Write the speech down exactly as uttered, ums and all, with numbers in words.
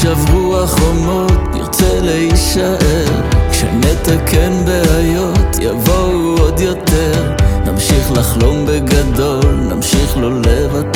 יישברו החומות, נרצה להישאר. כשנתקן בעיות יבואו עוד יותר, נמשיך לחלום בגדול, נמשיך לא לוותר.